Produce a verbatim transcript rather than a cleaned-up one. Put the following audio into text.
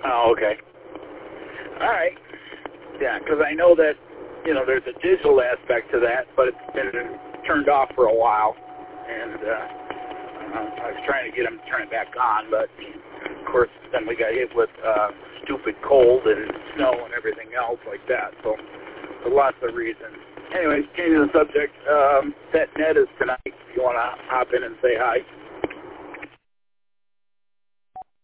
Oh, okay. All right. Yeah, because I know that, you know, there's a digital aspect to that, but it's been turned off for a while. And uh, I was trying to get them to turn it back on, but, of course, then we got hit with uh, stupid cold and snow and everything else like that. So, for lots of reasons. Anyways, changing the subject, um, Set Net is tonight if you want to hop in and say hi.